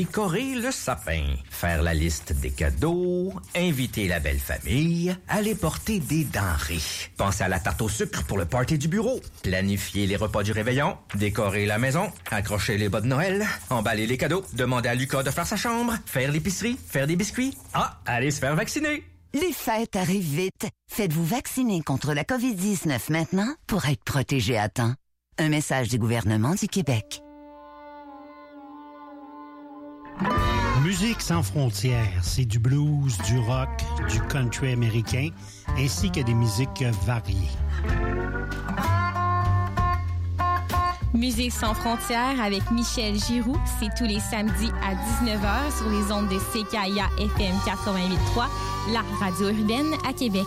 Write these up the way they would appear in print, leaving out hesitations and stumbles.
décorer le sapin, faire la liste des cadeaux, inviter la belle famille, aller porter des denrées, penser à la tarte au sucre pour le party du bureau, planifier les repas du réveillon, décorer la maison, accrocher les bas de Noël, emballer les cadeaux, demander à Lucas de faire sa chambre, faire l'épicerie, faire des biscuits. Ah, aller se faire vacciner. Les fêtes arrivent vite. Faites-vous vacciner contre la COVID-19 maintenant pour être protégé à temps. Un message du gouvernement du Québec. Musique sans frontières, c'est du blues, du rock, du country américain, ainsi que des musiques variées. Musique sans frontières avec Michel Giroux, c'est tous les samedis à 19h sur les ondes de CKIA FM 88.3, la radio urbaine à Québec.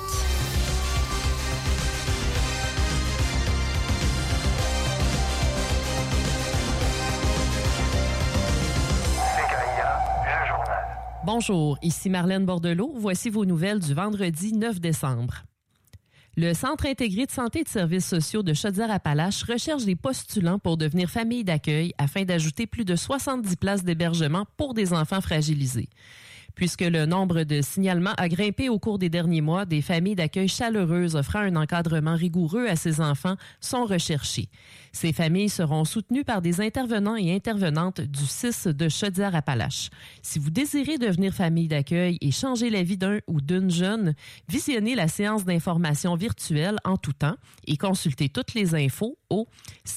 Bonjour, ici Marlène Bordelot. Voici vos nouvelles du vendredi 9 décembre. Le Centre intégré de santé et de services sociaux de Chaudière-Appalaches recherche des postulants pour devenir famille d'accueil afin d'ajouter plus de 70 places d'hébergement pour des enfants fragilisés. Puisque le nombre de signalements a grimpé au cours des derniers mois, des familles d'accueil chaleureuses offrant un encadrement rigoureux à ces enfants sont recherchées. Ces familles seront soutenues par des intervenants et intervenantes du CIS de Chaudière-Appalaches. Si vous désirez devenir famille d'accueil et changer la vie d'un ou d'une jeune, visionnez la séance d'information virtuelle en tout temps et consultez toutes les infos au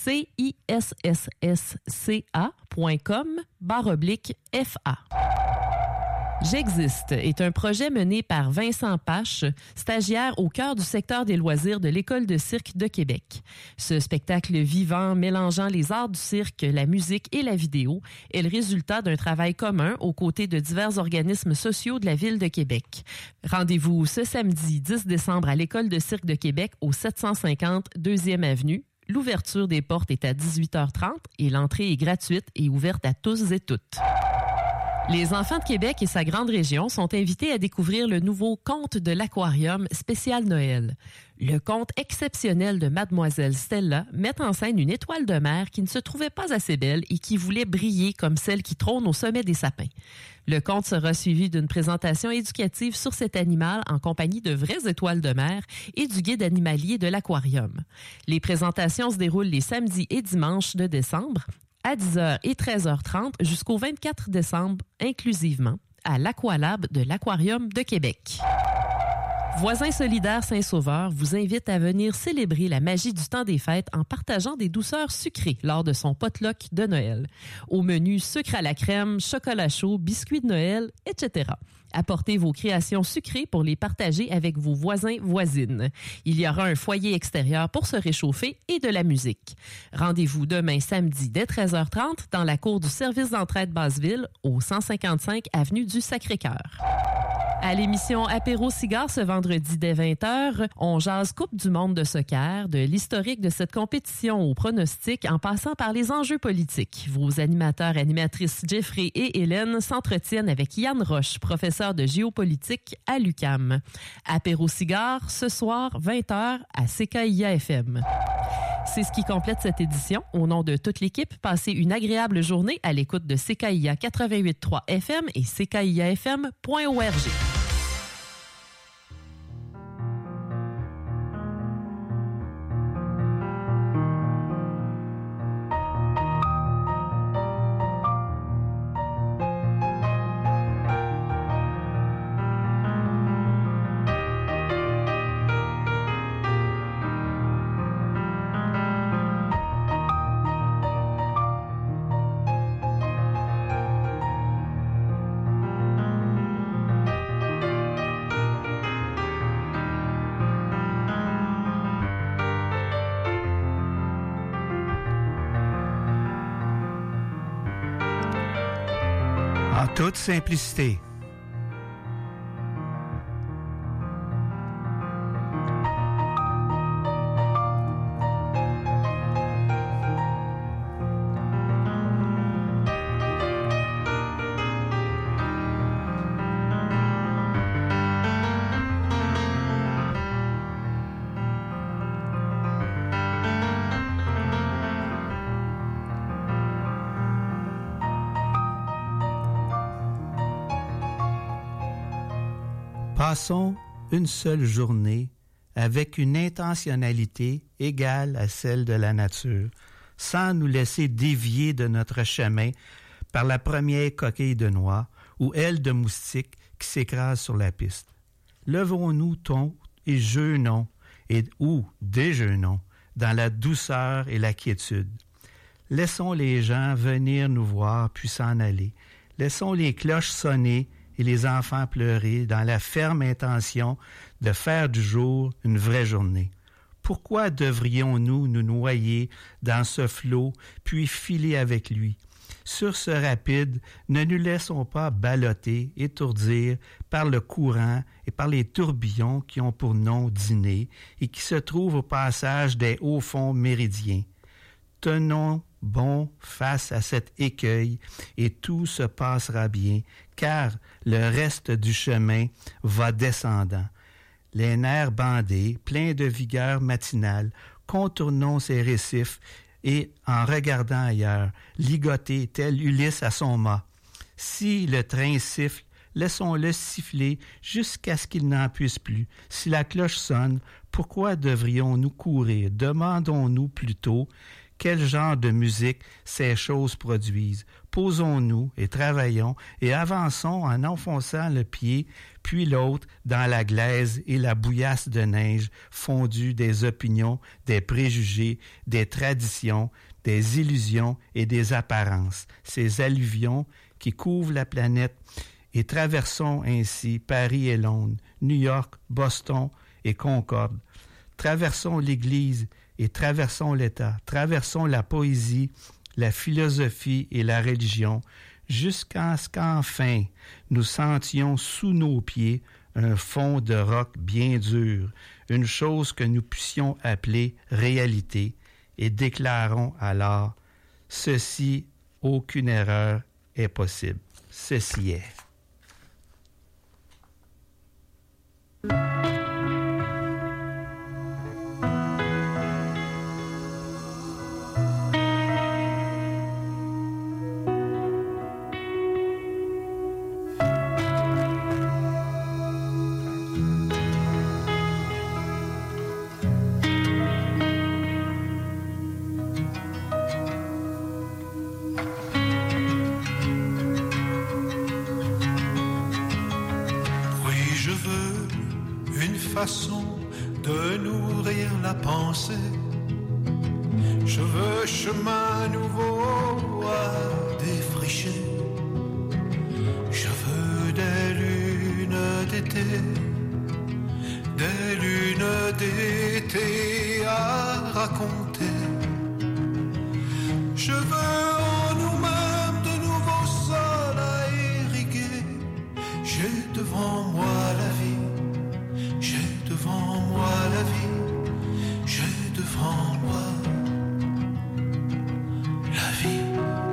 cissca.com/FA. J'existe est un projet mené par Vincent Pache, stagiaire au cœur du secteur des loisirs de l'École de cirque de Québec. Ce spectacle vivant mélangeant les arts du cirque, la musique et la vidéo est le résultat d'un travail commun aux côtés de divers organismes sociaux de la Ville de Québec. Rendez-vous ce samedi 10 décembre à l'École de cirque de Québec au 750 2e Avenue. L'ouverture des portes est à 18h30 et l'entrée est gratuite et ouverte à tous et toutes. Les enfants de Québec et sa grande région sont invités à découvrir le nouveau conte de l'Aquarium spécial Noël. Le conte exceptionnel de Mademoiselle Stella met en scène une étoile de mer qui ne se trouvait pas assez belle et qui voulait briller comme celle qui trône au sommet des sapins. Le conte sera suivi d'une présentation éducative sur cet animal en compagnie de vraies étoiles de mer et du guide animalier de l'Aquarium. Les présentations se déroulent les samedis et dimanches de décembre à 10h et 13h30 jusqu'au 24 décembre inclusivement à l'Aqualab de l'Aquarium de Québec. Voisins solidaires Saint-Sauveur vous invite à venir célébrer la magie du temps des fêtes en partageant des douceurs sucrées lors de son potluck de Noël. Au menu sucre à la crème, chocolat chaud, biscuits de Noël, etc. Apportez vos créations sucrées pour les partager avec vos voisins-voisines. Il y aura un foyer extérieur pour se réchauffer et de la musique. Rendez-vous demain samedi dès 13h30 dans la cour du service d'entraide Basseville au 155 avenue du Sacré-Cœur. À l'émission Apéro-Cigare ce vendredi dès 20h, on jase Coupe du monde de soccer, de l'historique de cette compétition au pronostic en passant par les enjeux politiques. Vos animateurs et animatrices Jeffrey et Hélène s'entretiennent avec Yann Roche, professeur de géopolitique à l'UQAM. Apéro-Cigare ce soir 20h à CKIA FM. C'est ce qui complète cette édition. Au nom de toute l'équipe, passez une agréable journée à l'écoute de CKIA 88.3 FM et CKIAFM.org. En toute simplicité. Passons une seule journée avec une intentionnalité égale à celle de la nature, sans nous laisser dévier de notre chemin par la première coquille de noix ou aile de moustique qui s'écrase sur la piste. Levons-nous tôt et jeûnons, ou déjeunons, dans la douceur et la quiétude. Laissons les gens venir nous voir puis s'en aller. Laissons les cloches sonner et les enfants pleurer dans la ferme intention de faire du jour une vraie journée. Pourquoi devrions-nous nous noyer dans ce flot puis filer avec lui? Sur ce rapide, ne nous laissons pas balloter, étourdir par le courant et par les tourbillons qui ont pour nom dîner et qui se trouvent au passage des hauts fonds méridiens. Tenons bon face à cet écueil et tout se passera bien, car le reste du chemin va descendant. Les nerfs bandés, pleins de vigueur matinale, contournons ces récifs et, en regardant ailleurs, ligoter tel Ulysse à son mât. Si le train siffle, laissons-le siffler jusqu'à ce qu'il n'en puisse plus. Si la cloche sonne, pourquoi devrions-nous courir? Demandons-nous plutôt quel genre de musique ces choses produisent. Posons-nous et travaillons et avançons en enfonçant le pied, puis l'autre dans la glaise et la bouillasse de neige fondue des opinions, des préjugés, des traditions, des illusions et des apparences, ces alluvions qui couvrent la planète, et traversons ainsi Paris et Londres, New York, Boston et Concorde. Traversons l'Église et traversons l'État, traversons la poésie, la philosophie et la religion, jusqu'à ce qu'enfin nous sentions sous nos pieds un fond de roc bien dur, une chose que nous puissions appeler réalité, et déclarons alors « Ceci, aucune erreur est possible. Ceci est. » Façon de nourrir la pensée. Je veux chemin nouveau à défricher. Je veux des lunes d'été, des lunes d'été à raconter. Je veux en nous-mêmes de nouveaux sols à irriguer. J'ai devant moi la vie. J'ai devant moi la vie, j'ai devant moi la vie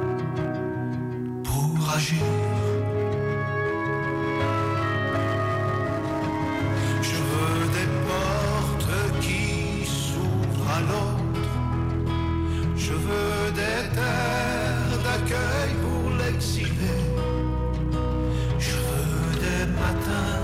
pour agir. Je veux des portes qui s'ouvrent à l'autre. Je veux des terres d'accueil pour l'exilé. Je veux des matins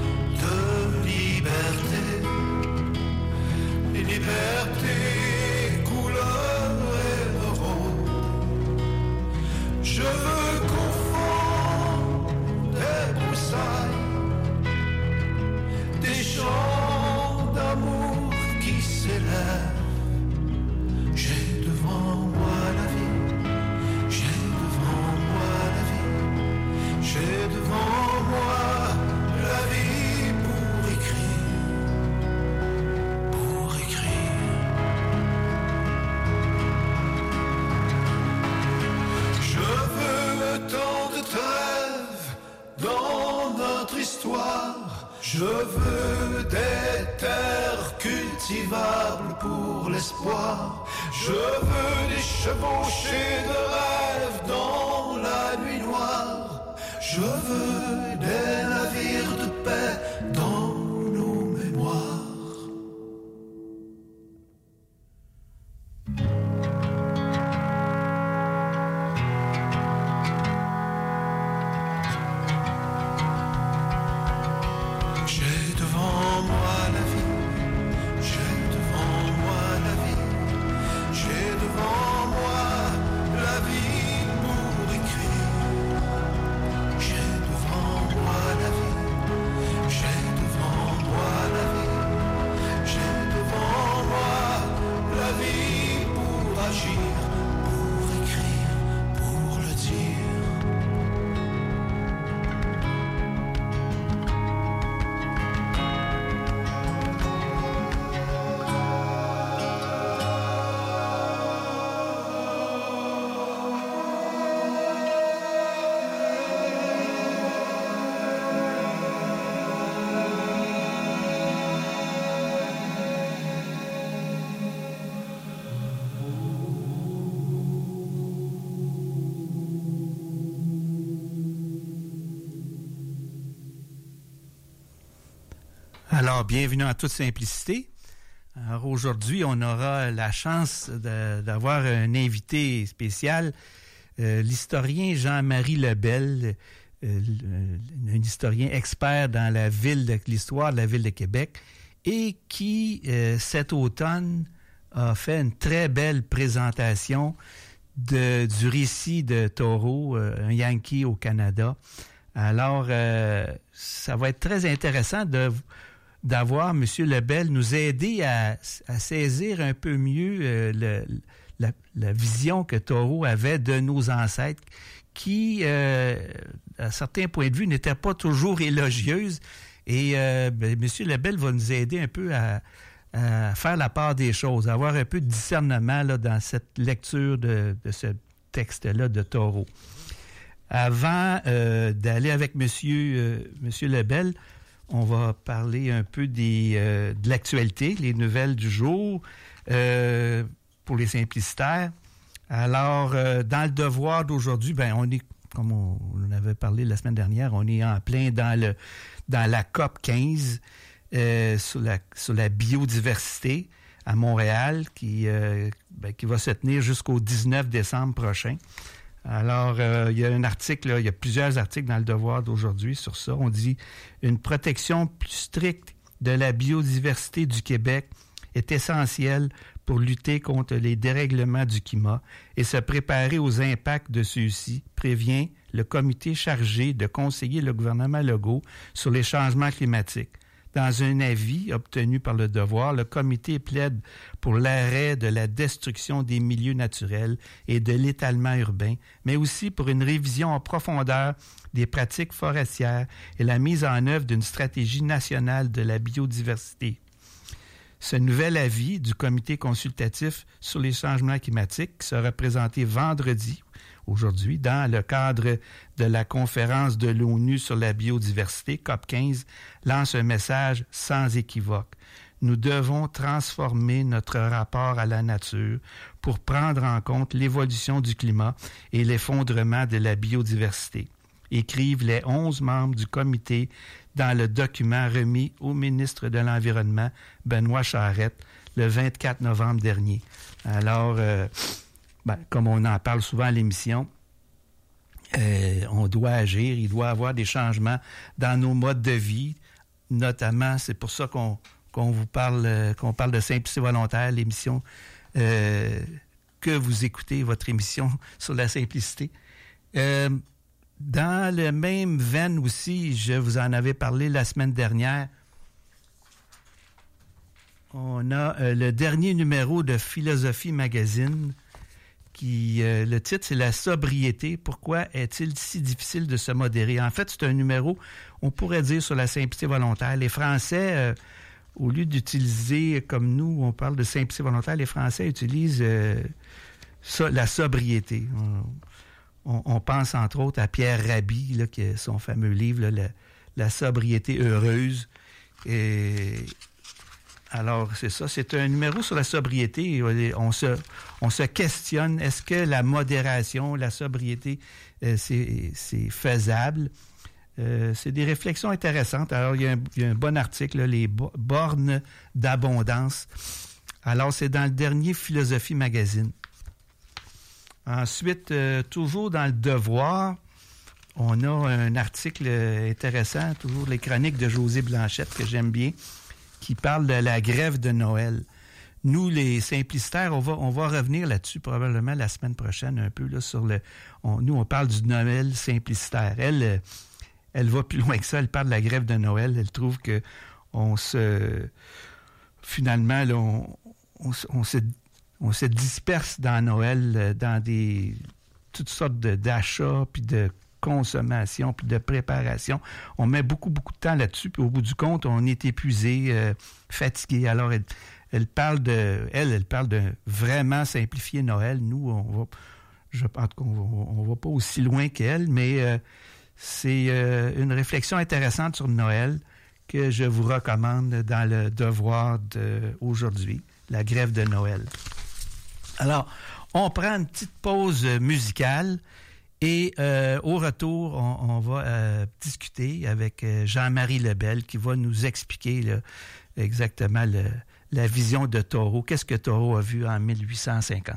liberté, couleur et rose. Je veux qu'au fond des broussailles, des chants d'amour qui s'élèvent. J'ai devant moi la vie, j'ai devant moi la vie, j'ai devant moi la vie pour écrire. Je veux des terres cultivables pour l'espoir. Je veux des chevauchées de rêves dans la nuit noire. Je veux des navires de paix dans nos mémoires. Alors, bienvenue en toute simplicité. Alors, aujourd'hui, on aura la chance d'avoir un invité spécial, l'historien Jean-Marie Lebel, un historien expert dans l'histoire de la ville de Québec et qui, cet automne, a fait une très belle présentation du récit de Thoreau, un Yankee au Canada. Alors, ça va être très intéressant d'avoir M. Lebel nous aider à saisir un peu mieux la vision que Thoreau avait de nos ancêtres qui, à certains points de vue, n'était pas toujours élogieuse. Et M. Lebel va nous aider un peu à faire la part des choses, à avoir un peu de discernement là, dans cette lecture de ce texte-là de Thoreau. Avant d'aller avec M. Lebel, on va parler un peu de l'actualité, les nouvelles du jour pour les simplicitaires. Alors, dans le devoir d'aujourd'hui, on est, comme on avait parlé la semaine dernière, on est en plein dans la COP 15 sur la biodiversité à Montréal qui va se tenir jusqu'au 19 décembre prochain. Alors, il y a plusieurs articles dans le devoir d'aujourd'hui sur ça. On dit « Une protection plus stricte de la biodiversité du Québec est essentielle pour lutter contre les dérèglements du climat et se préparer aux impacts de ceux-ci, prévient le comité chargé de conseiller le gouvernement Legault sur les changements climatiques. Dans un avis obtenu par le devoir, le comité plaide pour l'arrêt de la destruction des milieux naturels et de l'étalement urbain, mais aussi pour une révision en profondeur des pratiques forestières et la mise en œuvre d'une stratégie nationale de la biodiversité. Ce nouvel avis du comité consultatif sur les changements climatiques sera présenté vendredi, aujourd'hui, dans le cadre de la conférence de l'ONU sur la biodiversité, COP 15, lance un message sans équivoque. Nous devons transformer notre rapport à la nature pour prendre en compte l'évolution du climat et l'effondrement de la biodiversité, écrivent les 11 membres du comité dans le document remis au ministre de l'Environnement, Benoît Charette, le 24 novembre dernier. Alors, comme on en parle souvent à l'émission, on doit agir, il doit y avoir des changements dans nos modes de vie, notamment, c'est pour ça qu'on parle de Simplicité volontaire, l'émission que vous écoutez, votre émission sur la simplicité. Dans le même veine aussi, je vous en avais parlé la semaine dernière, on a le dernier numéro de Philosophie Magazine qui, le titre, c'est « La sobriété. Pourquoi est-il si difficile de se modérer? » En fait, c'est un numéro, on pourrait dire, sur la simplicité volontaire. Les Français, au lieu d'utiliser, comme nous, on parle de simplicité volontaire, les Français utilisent la sobriété. On pense, entre autres, à Pierre Rabhi, là, qui a son fameux livre, là, La sobriété heureuse. Et alors, c'est ça. C'est un numéro sur la sobriété. On se questionne, est-ce que la modération, la sobriété, c'est faisable? C'est des réflexions intéressantes. Alors, il y a un bon article, là, les bornes d'abondance. Alors, c'est dans le dernier Philosophie Magazine. Ensuite, toujours dans le devoir, on a un article intéressant, toujours les chroniques de José Blanchette, que j'aime bien, qui parle de la grève de Noël. Nous, les simplicitaires, on va revenir là-dessus probablement la semaine prochaine un peu, là, sur nous, on parle du Noël simplicitaire. Elle va plus loin que ça, elle parle de la grève de Noël. Elle trouve que finalement, là, on se disperse dans Noël, dans toutes sortes d'achats, puis de consommation, puis de préparation. On met beaucoup, beaucoup de temps là-dessus, puis au bout du compte, on est épuisé, fatigué. Alors, elle parle de vraiment simplifier Noël. Nous, on va pas aussi loin qu'elle, mais c'est une réflexion intéressante sur Noël que je vous recommande dans le devoir d'aujourd'hui, la grève de Noël. Alors, on prend une petite pause musicale Et au retour, on va discuter avec Jean-Marie Lebel qui va nous expliquer là, exactement la vision de Thoreau. Qu'est-ce que Thoreau a vu en 1850?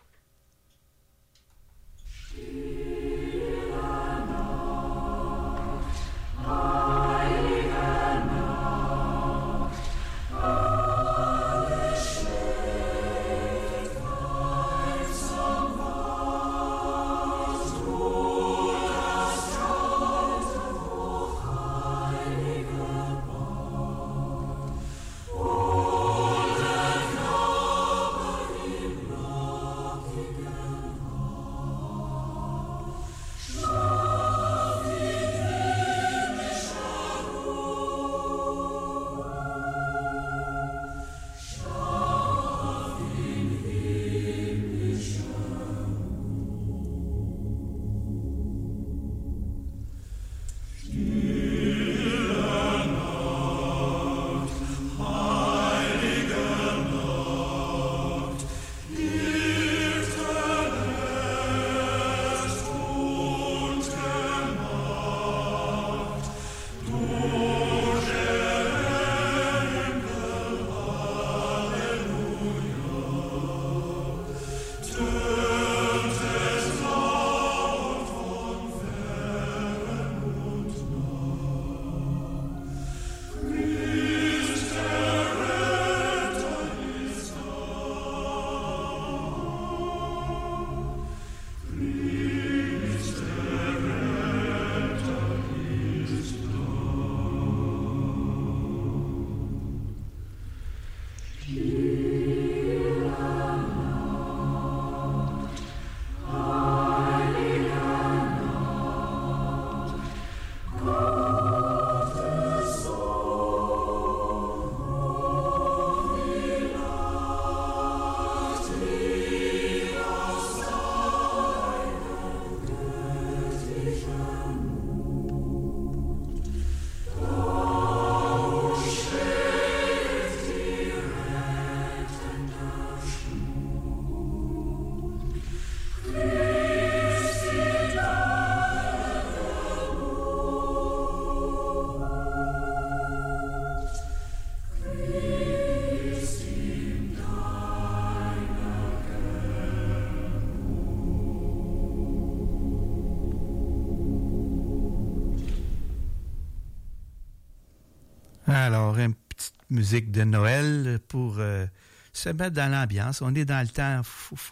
Alors, une petite musique de Noël pour se mettre dans l'ambiance. On est dans le temps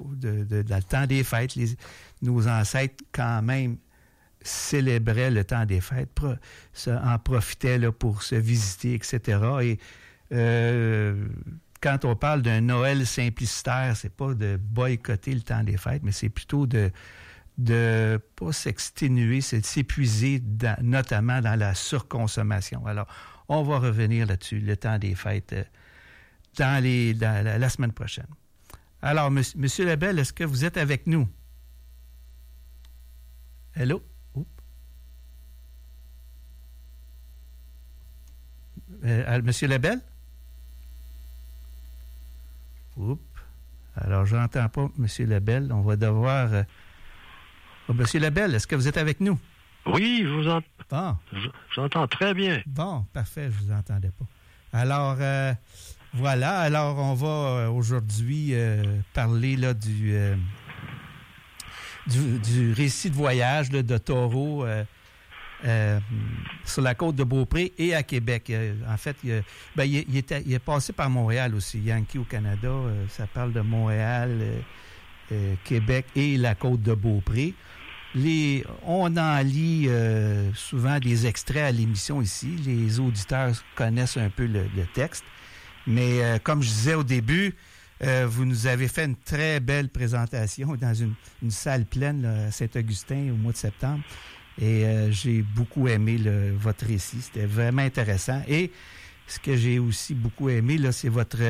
dans le temps des fêtes. Nos ancêtres, quand même, célébraient le temps des fêtes, en profitaient là, pour se visiter, etc. Et quand on parle d'un Noël simplicitaire, c'est pas de boycotter le temps des fêtes, mais c'est plutôt de pas s'exténuer, c'est de s'épuiser, notamment dans la surconsommation. Alors, on va revenir là-dessus, le temps des fêtes, dans la semaine prochaine. Alors, Monsieur Lebel, est-ce que vous êtes avec nous? Hello? Monsieur Lebel? Alors, je n'entends pas Monsieur Lebel. On va devoir... Monsieur Lebel, est-ce que vous êtes avec nous? Oui, je vous entends. Bon. Je vous entends très bien. Bon, parfait, je ne vous entendais pas. Alors, voilà. Alors, on va aujourd'hui parler là, du récit de voyage là, de Thoreau sur la côte de Beaupré et à Québec. En fait, il est passé par Montréal aussi. Yankee au Canada, ça parle de Montréal, Québec et la côte de Beaupré. On en lit souvent des extraits à l'émission ici. Les auditeurs connaissent un peu le texte. Mais comme je disais au début, vous nous avez fait une très belle présentation dans une salle pleine là, à Saint-Augustin au mois de septembre. Et j'ai beaucoup aimé votre récit. C'était vraiment intéressant. Et ce que j'ai aussi beaucoup aimé, là, c'est votre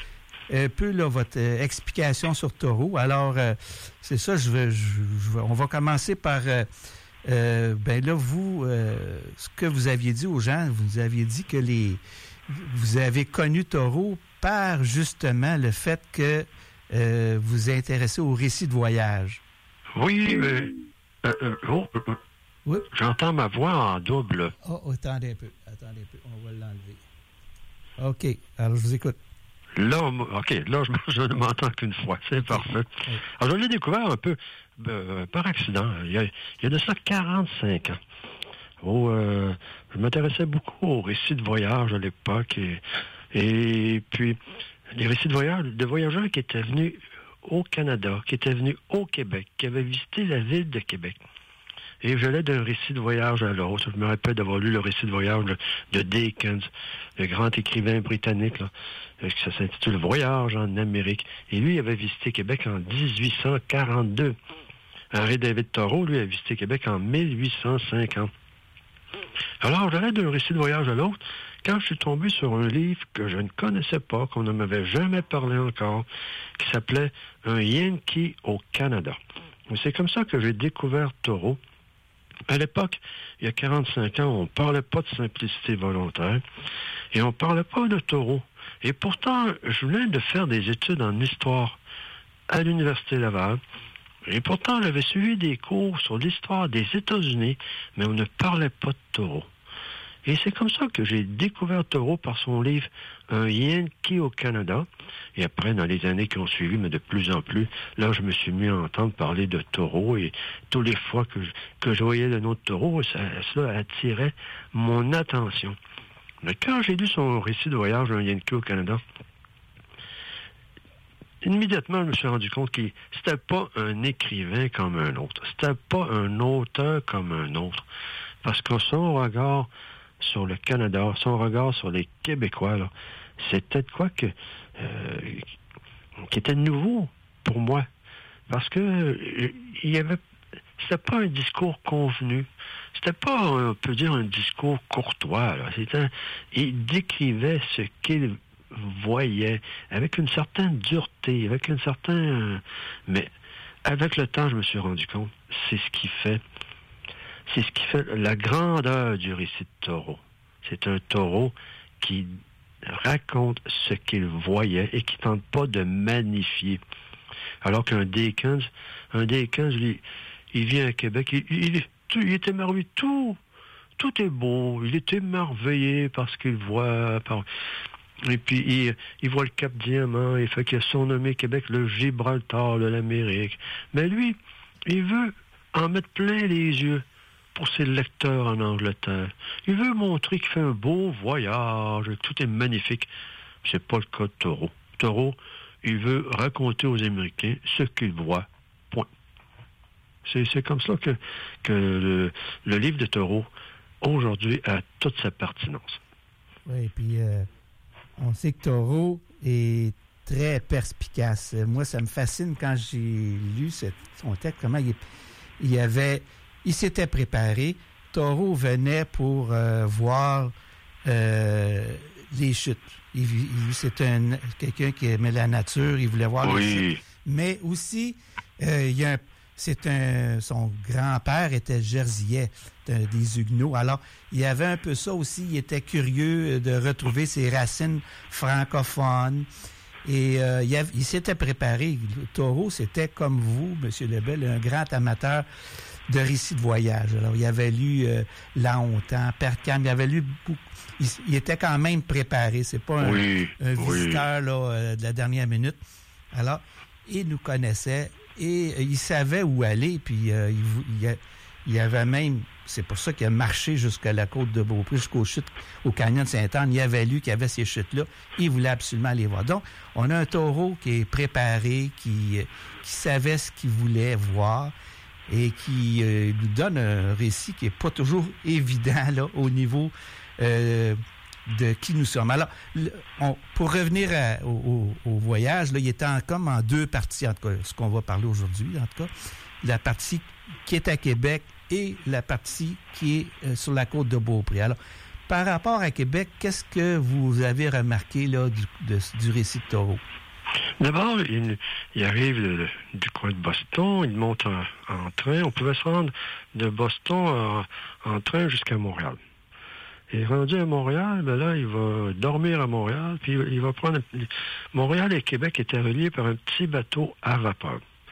explication sur Thoreau. Alors, c'est ça, on va commencer par... ce que vous aviez dit aux gens, vous aviez dit que vous avez connu Thoreau par, justement, le fait que vous vous intéressez au récit de voyage. Oui, Oui. J'entends ma voix en double. Oh, attendez un peu. On va l'enlever. OK. Alors, je vous écoute. Là, je ne m'entends qu'une fois. C'est parfait. Oui. Alors, je l'ai découvert un peu par accident. Il y a de ça 45 ans. Je m'intéressais beaucoup aux récits de voyage à l'époque. Et puis, les récits de voyageurs qui étaient venus au Canada, qui étaient venus au Québec, qui avaient visité la ville de Québec. Et j'allais d'un récit de voyage à l'autre. Je me rappelle d'avoir lu le récit de voyage de Dickens, le grand écrivain britannique, là, ça s'intitule « Voyage en Amérique ». Et lui, il avait visité Québec en 1842. Henri David Thoreau, lui, a visité Québec en 1850. Alors, j'allais d'un récit de voyage à l'autre quand je suis tombé sur un livre que je ne connaissais pas, qu'on ne m'avait jamais parlé encore, qui s'appelait « Un Yankee au Canada ». C'est comme ça que j'ai découvert Thoreau. À l'époque, il y a 45 ans, on ne parlait pas de simplicité volontaire et on ne parlait pas de Thoreau. Et pourtant, je venais de faire des études en histoire à l'Université Laval. Et pourtant, j'avais suivi des cours sur l'histoire des États-Unis, mais on ne parlait pas de Thoreau. Et c'est comme ça que j'ai découvert Thoreau par son livre « Un Yankee au Canada ». Et après, dans les années qui ont suivi, mais de plus en plus, là, je me suis mis à entendre parler de Thoreau. Et toutes les fois que je voyais le nom de Thoreau, cela attirait mon attention. Mais quand j'ai lu son récit de voyage « Un Yankee au Canada », immédiatement, je me suis rendu compte que c'était pas un écrivain comme un autre. C'était pas un auteur comme un autre. Parce que son regard sur le Canada, son regard sur les Québécois, là, c'était de quoi qui était nouveau pour moi. Parce que c'était pas un discours convenu. C'était pas, on peut dire, un discours courtois, là. Il décrivait ce qu'il voyait avec une certaine dureté, avec une certaine... mais avec le temps, je me suis rendu compte, c'est ce qui fait la grandeur du récit de Thoreau. C'est un Thoreau qui raconte ce qu'il voyait et qui tente pas de magnifier. Alors qu'un Dickens, lui, il vient à Québec, il est émerveillé, tout est beau, il est émerveillé par ce qu'il voit, et puis il voit le Cap Diamant, il fait qu'il a surnommé Québec le Gibraltar de l'Amérique. Mais lui, il veut en mettre plein les yeux pour ses lecteurs en Angleterre. Il veut montrer qu'il fait un beau voyage, que tout est magnifique. C'est pas le cas de Thoreau. Thoreau, il veut raconter aux Américains ce qu'il voit. Point. C'est comme ça que le livre de Thoreau, aujourd'hui, a toute sa pertinence. Oui, puis on sait que Thoreau est très perspicace. Moi, ça me fascine quand j'ai lu son texte, comment il s'était préparé. Thoreau venait pour voir les chutes. C'était quelqu'un qui aimait la nature, il voulait voir les chutes. Mais aussi, son grand-père était jerseyais, des Huguenots. Alors, il y avait un peu ça aussi. Il était curieux de retrouver ses racines francophones. Et il s'était préparé. Thoreau, c'était comme vous, M. Lebel, un grand amateur de récits de voyage. Alors, il avait lu Lahontan, Percam, il avait lu beaucoup. Il était quand même préparé. C'est pas un visiteur là, de la dernière minute. Alors, il nous connaissait et il savait où aller. Puis, il avait même... C'est pour ça qu'il a marché jusqu'à la côte de Beaupré, jusqu'aux chutes, au canyon de Sainte-Anne. Il avait lu qu'il y avait ces chutes-là. Il voulait absolument les voir. Donc, on a un Thoreau qui est préparé, qui savait ce qu'il voulait voir et qui nous donne un récit qui n'est pas toujours évident là, au niveau de qui nous sommes. Alors, pour revenir au voyage, là, il était comme en deux parties, en tout cas, ce qu'on va parler aujourd'hui, en tout cas. La partie qui est à Québec et la partie qui est sur la côte de Beaupré. Alors, par rapport à Québec, qu'est-ce que vous avez remarqué là, du récit de Thoreau? D'abord, il arrive du coin de Boston, il monte en train. On pouvait se rendre de Boston en train jusqu'à Montréal. Et rendu à Montréal, ben là, il va dormir à Montréal, puis il va prendre... Montréal et Québec étaient reliés par un petit bateau à vapeur.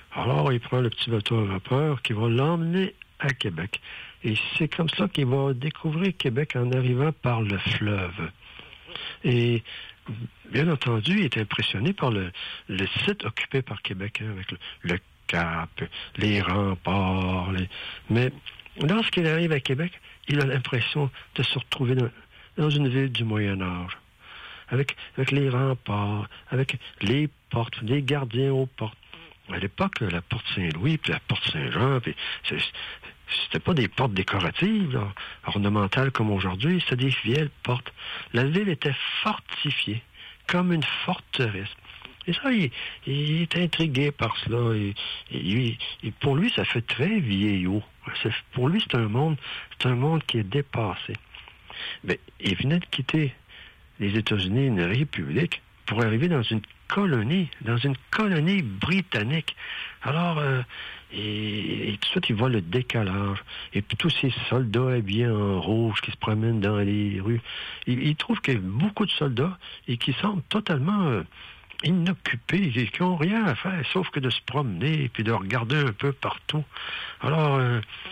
Alors, il prend le petit bateau à vapeur qui va l'emmener à Québec. Et c'est comme ça qu'il va découvrir Québec en arrivant par le fleuve. Et bien entendu, il est impressionné par le site occupé par Québec, avec le Cap, les remparts. Mais lorsqu'il arrive à Québec, il a l'impression de se retrouver dans une ville du Moyen-Âge, avec les remparts, avec les portes, les gardiens aux portes. À l'époque, la porte Saint-Louis puis la porte Saint-Jean, puis c'était pas des portes décoratives, là, ornementales comme aujourd'hui, c'était des vieilles portes. La ville était fortifiée, comme une forteresse. Et ça, il est intrigué par cela. Et pour lui, ça fait très vieillot. Pour lui, c'est un monde qui est dépassé. Mais il venait de quitter les États-Unis, une république, pour arriver dans une colonie britannique. Alors, et tout de suite, il voit le décalage. Et puis tous ces soldats habillés en rouge qui se promènent dans les rues. Il trouve qu'il y a beaucoup de soldats et qui semblent totalement inoccupés et qui n'ont rien à faire, sauf que de se promener et puis de regarder un peu partout. Alors,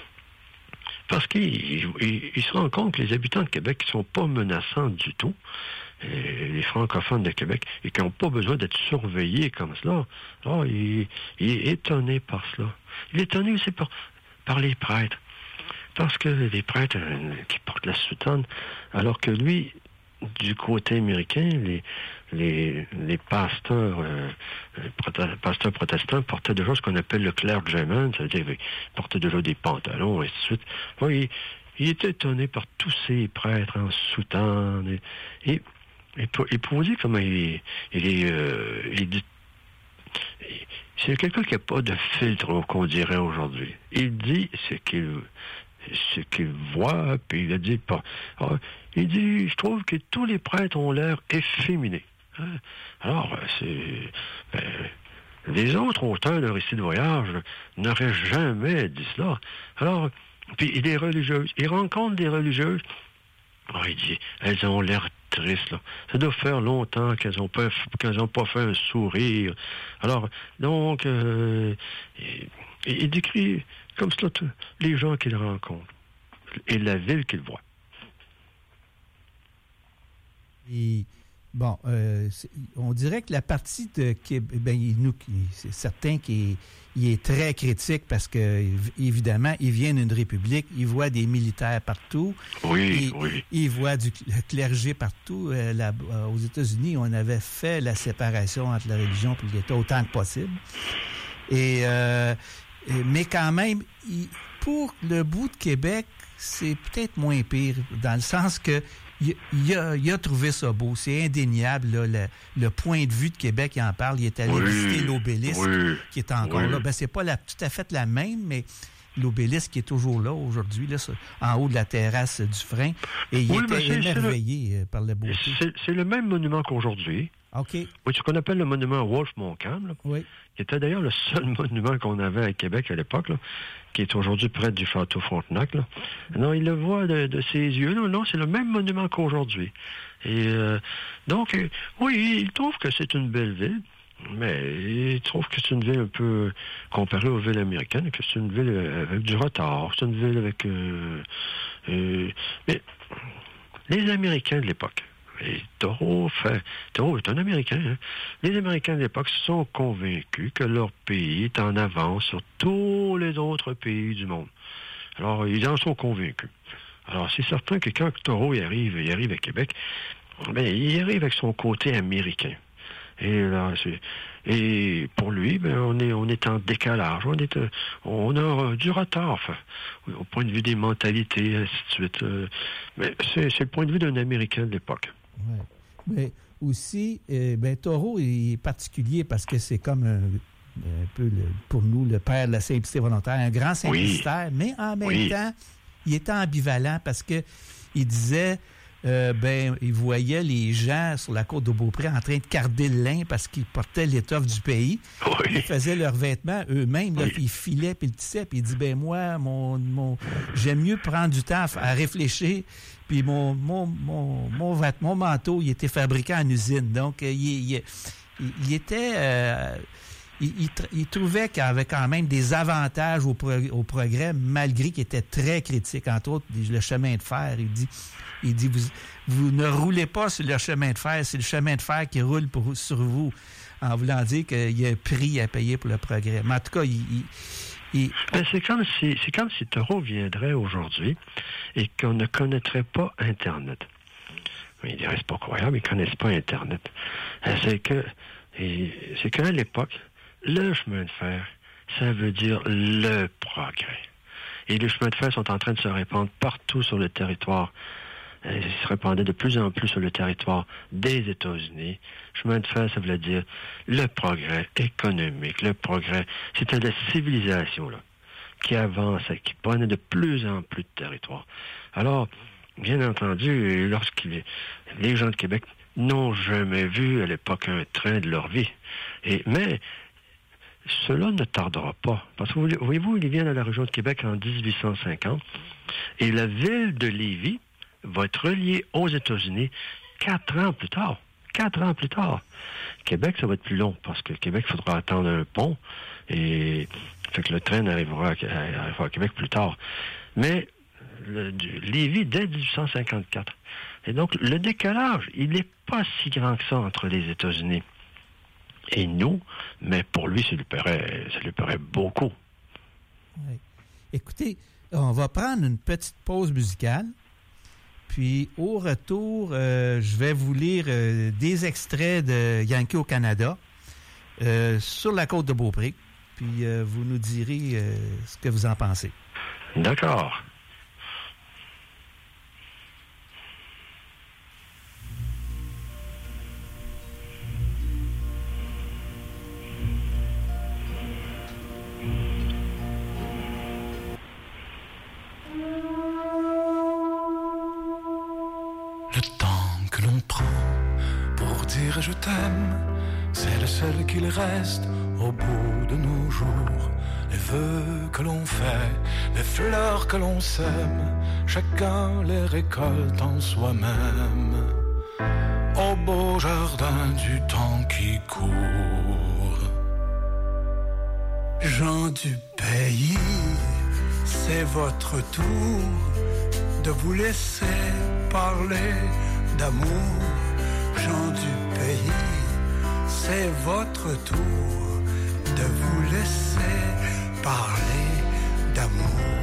parce qu'il se rend compte que les habitants de Québec ne sont pas menaçants du tout, les francophones de Québec, et qui n'ont pas besoin d'être surveillés comme cela. Alors, il est étonné par cela. Il est étonné aussi par les prêtres. Parce que les prêtres qui portent la soutane, alors que lui, du côté américain, les pasteurs protestants portaient déjà ce qu'on appelle le clergyman, c'est-à-dire ils portaient déjà des pantalons, et ainsi de suite. Bon, il est étonné par tous ces prêtres en soutane, et pour vous dire comment il dit, c'est quelqu'un qui n'a pas de filtre, qu'on dirait aujourd'hui. Il dit ce qu'il voit, puis il a dit pas. Il dit, je trouve que tous les prêtres ont l'air efféminés. Hein? Alors, les autres auteurs de récits de voyage n'auraient jamais dit cela. Alors, puis les religieuses, il rencontre des religieuses. Il dit, elles ont l'air tristes, là. Ça doit faire longtemps qu'elles n'ont pas fait un sourire. Alors, donc, il décrit comme cela les gens qu'il rencontre et la ville qu'il voit. Et bon, on dirait que la partie de Québec, c'est certain qu'il est très critique parce que, évidemment, il vient d'une république, il voit des militaires partout. Oui. Il voit du clergé partout. Aux États-Unis, on avait fait la séparation entre la religion et l'État autant que possible. Mais quand même, pour le bout de Québec, c'est peut-être moins pire, dans le sens que il a trouvé ça beau. C'est indéniable, là, le point de vue de Québec, il en parle. Il est allé visiter l'obélisque qui est encore là. Ben, c'est pas tout à fait la même, mais l'obélisque qui est toujours là aujourd'hui, là, en haut de la terrasse du frein. Et il était émerveillé par la beauté. C'est le même monument qu'aujourd'hui. OK. Oui, ce qu'on appelle le monument Wolfe-Montcalm, qui était d'ailleurs le seul monument qu'on avait à Québec à l'époque, là, qui est aujourd'hui près du château Frontenac. Là. Non, il le voit de ses yeux. Non, c'est le même monument qu'aujourd'hui. Et donc, oui, il trouve que c'est une belle ville, mais il trouve que c'est une ville un peu comparée aux villes américaines, que c'est une ville avec du retard, c'est une ville avec... mais les Américains de l'époque, et Thoreau est un Américain. Hein? Les Américains de l'époque se sont convaincus que leur pays est en avance sur tous les autres pays du monde. Alors, ils en sont convaincus. Alors, c'est certain que quand Thoreau il arrive à Québec, ben, il arrive avec son côté américain. Et là, et pour lui, ben, on est en décalage. On a du retard, enfin, au point de vue des mentalités, et ainsi de suite. Mais c'est le point de vue d'un Américain de l'époque. Ouais. Mais aussi, Thoreau est particulier parce que c'est comme un peu, pour nous, le père de la simplicité volontaire, un grand simplicitaire, mais en même temps, il était ambivalent parce que il disait, il voyait les gens sur la côte de Beaupré en train de carder le lin parce qu'ils portaient l'étoffe du pays. Oui. Ils faisaient leurs vêtements eux-mêmes, là, puis ils filaient, puis ils tissaient, puis il dit, moi, j'aime mieux prendre du temps à réfléchir. Puis mon manteau, il était fabriqué en usine. Donc, il était... il trouvait qu'il y avait quand même des avantages au progrès, malgré qu'il était très critique. Entre autres, le chemin de fer, il dit vous ne roulez pas sur le chemin de fer, c'est le chemin de fer qui roule sur vous, en voulant dire qu'il y a un prix à payer pour le progrès. Mais en tout cas, c'est comme si Thoreau viendrait aujourd'hui et qu'on ne connaîtrait pas Internet. Il dirait, c'est pas croyable, ils ne connaissent pas Internet. C'est qu'à l'époque, le chemin de fer, ça veut dire le progrès. Et les chemins de fer sont en train de se répandre partout sur le territoire. Ils se répandaient de plus en plus sur le territoire des États-Unis. Chemin de fer, ça voulait dire le progrès économique, le progrès. C'était la civilisation là, qui avançait, qui prenait de plus en plus de territoire. Alors, bien entendu, les gens de Québec n'ont jamais vu à l'époque un train de leur vie. Mais cela ne tardera pas. Parce que, voyez-vous, ils viennent à la région de Québec en 1850 et la ville de Lévis va être reliée aux États-Unis 4 ans plus tard. 4 ans plus tard. Québec, ça va être plus long parce que Québec, il faudra attendre un pont et fait que le train arrivera à Québec plus tard. Mais Lévis dès 1854. Et donc, le décalage, il n'est pas si grand que ça entre les États-Unis et nous, mais pour lui, ça lui paraît beaucoup. Oui. Écoutez, on va prendre une petite pause musicale, puis au retour, je vais vous lire des extraits de Yankee au Canada sur la côte de Beaupré, puis vous nous direz ce que vous en pensez. D'accord. Je t'aime, c'est le seul qu'il reste au bout de nos jours. Les vœux que l'on fait, les fleurs que l'on sème, chacun les récolte en soi-même. Au beau jardin du temps qui court. Gens du pays, c'est votre tour de vous laisser parler d'amour. Gens du pays, c'est votre tour de vous laisser parler d'amour.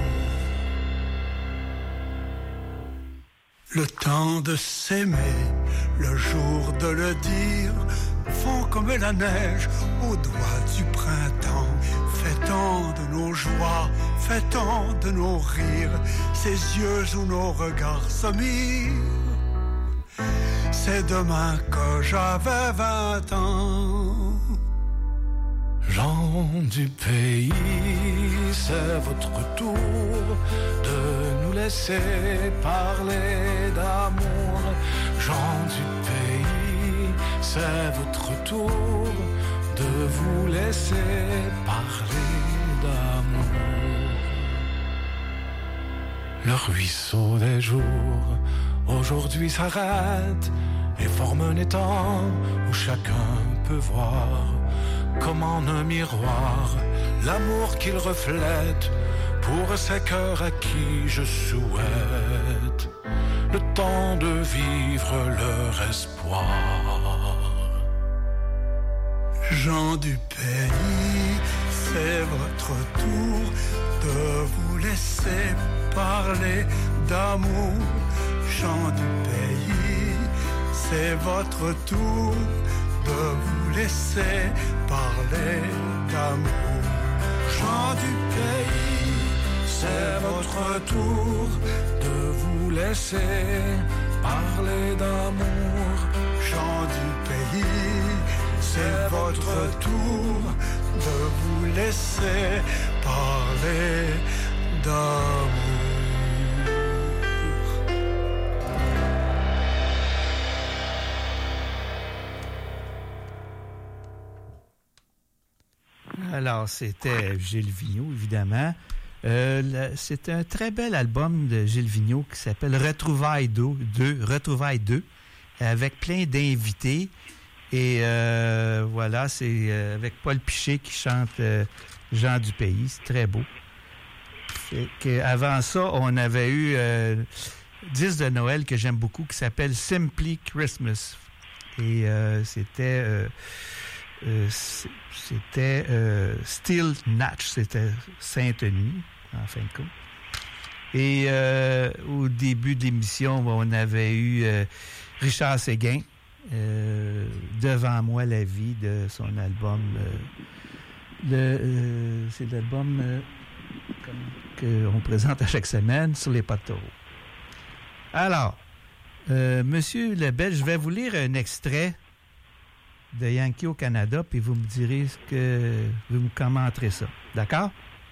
Le temps de s'aimer, le jour de le dire, fond comme la neige au doigt du printemps. Fêtons de nos joies, fêtons de nos rires, ces yeux où nos regards se mirent. C'est demain que j'avais 20 ans. Gens du pays, c'est votre tour de nous laisser parler d'amour. Gens du pays, c'est votre tour de vous laisser parler d'amour. Le ruisseau des jours aujourd'hui s'arrête et forme un étang où chacun peut voir, comme en un miroir, l'amour qu'il reflète pour ces cœurs à qui je souhaite le temps de vivre leur espoir. Gens du pays, c'est votre tour de vous laisser parler d'amour. Gens du pays, c'est votre tour de vous laisser parler d'amour. Gens du pays, c'est votre tour de vous laisser parler d'amour. Gens du pays, c'est votre tour de vous laisser parler d'amour. Alors, c'était Gilles Vigneault, évidemment. C'est un très bel album de Gilles Vigneault qui s'appelle Retrouvailles 2, avec plein d'invités. Et voilà, c'est avec Paul Piché qui chante Jean du Pays. C'est très beau. Avant ça, on avait eu disque de Noël que j'aime beaucoup qui s'appelle Simply Christmas. Et c'était Still Natch, c'était Saint-Denis, en fin de compte. Et au début de l'émission, on avait eu Richard Séguin, Devant moi la vie, de son album. C'est l'album qu'on présente à chaque semaine sur les pas de taureau. Alors, Monsieur Lebel, je vais vous lire un extrait de Yankee au Canada, puis vous me direz ce que vous me commenterez ça. D'accord?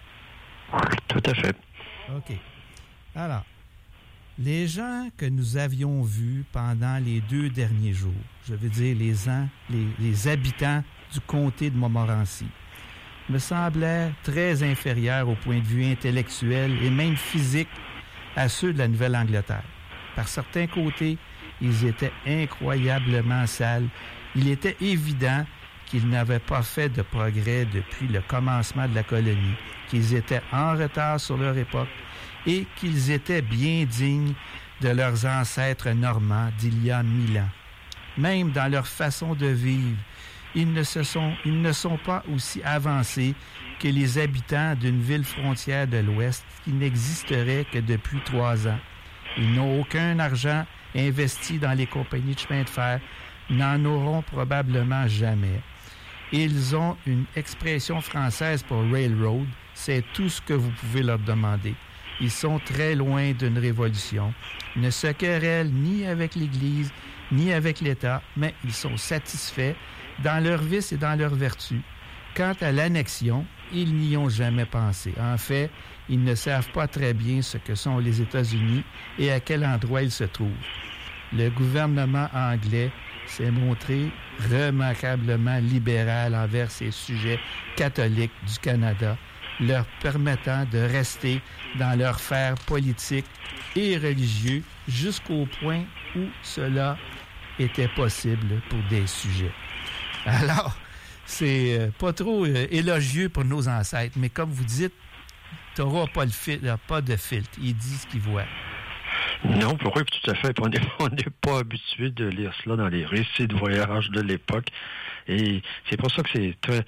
Tout à fait. OK. Alors, les gens que nous avions vus pendant les 2 derniers jours, je veux dire les habitants du comté de Montmorency, me semblaient très inférieurs au point de vue intellectuel et même physique à ceux de la Nouvelle-Angleterre. Par certains côtés, ils étaient incroyablement sales. Il était évident qu'ils n'avaient pas fait de progrès depuis le commencement de la colonie, qu'ils étaient en retard sur leur époque et qu'ils étaient bien dignes de leurs ancêtres normands d'il y a 1000 ans. Même dans leur façon de vivre, ils ne sont pas aussi avancés que les habitants d'une ville frontière de l'Ouest qui n'existerait que depuis 3 ans. Ils n'ont aucun argent investi dans les compagnies de chemin de fer, n'en auront probablement jamais. Ils ont une expression française pour railroad, c'est tout ce que vous pouvez leur demander. Ils sont très loin d'une révolution, ne se querellent ni avec l'Église, ni avec l'État, mais ils sont satisfaits dans leurs vices et dans leurs vertus. Quant à l'annexion, ils n'y ont jamais pensé. En fait, ils ne savent pas très bien ce que sont les États-Unis et à quel endroit ils se trouvent. Le gouvernement anglais s'est montré remarquablement libéral envers ces sujets catholiques du Canada, leur permettant de rester dans leurs fers politiques et religieux jusqu'au point où cela était possible pour des sujets. Alors, c'est pas trop élogieux pour nos ancêtres, mais comme vous dites, Taureau n'a pas de filtre. Il dit ce qu'il voit. Non, oui, tout à fait. On n'est pas habitué de lire cela dans les récits de voyage de l'époque. Et c'est pour ça que c'est très...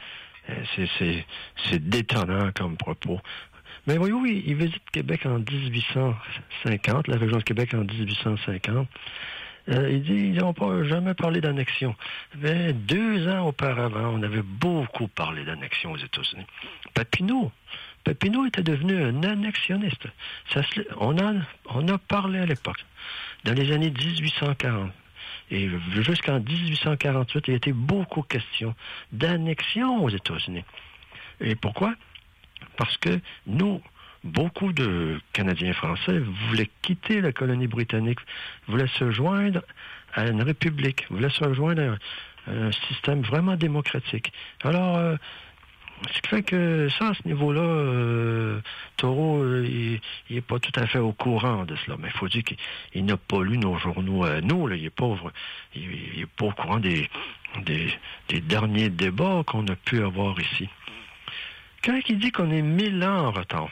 C'est détonnant comme propos. Mais oui, il visite Québec en 1850, la région de Québec en 1850. Il dit ils n'ont pas jamais parlé d'annexion. Mais 2 ans auparavant, on avait beaucoup parlé d'annexion aux États-Unis. Papineau était devenu un annexionniste. On a parlé à l'époque, dans les années 1840. Et jusqu'en 1848, il y a été beaucoup question d'annexion aux États-Unis. Et pourquoi? Parce que nous, beaucoup de Canadiens français voulaient quitter la colonie britannique, voulaient se joindre à une république, voulaient se joindre à un système vraiment démocratique. Alors, ce qui fait que ça, à ce niveau-là, Taureau, il n'est pas tout à fait au courant de cela. Mais il faut dire qu'il n'a pas lu nos journaux à nous. Là. Il n'est pas au courant des derniers débats qu'on a pu avoir ici. Quand il dit qu'on est 1000 ans en retard,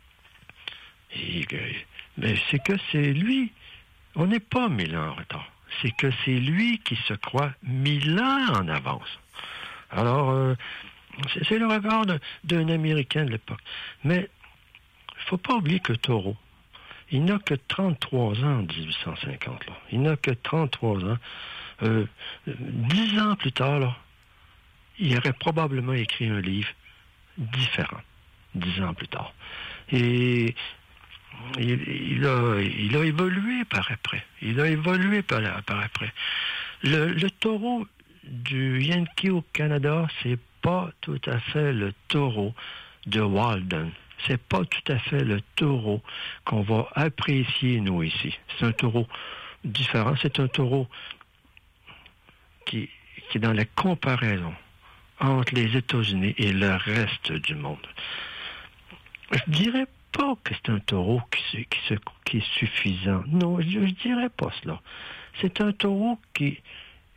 mais c'est que c'est lui. On n'est pas 1000 ans en retard. C'est que c'est lui qui se croit 1000 ans en avance. Alors... c'est le regard d'un Américain de l'époque. Mais il ne faut pas oublier que Taureau, il n'a que 33 ans en 1850. Là. Il n'a que 33 ans. 10 ans plus tard, là, il aurait probablement écrit un livre différent. 10 ans plus tard. Et il a évolué par après. Il a évolué par après. Le Taureau du Yankee au Canada, c'est pas tout à fait le Taureau de Walden. C'est pas tout à fait le Taureau qu'on va apprécier, nous, ici. C'est un Taureau différent. C'est un Taureau qui est dans la comparaison entre les États-Unis et le reste du monde. Je dirais pas que c'est un Taureau qui est suffisant. Non, je dirais pas cela. C'est un Taureau qui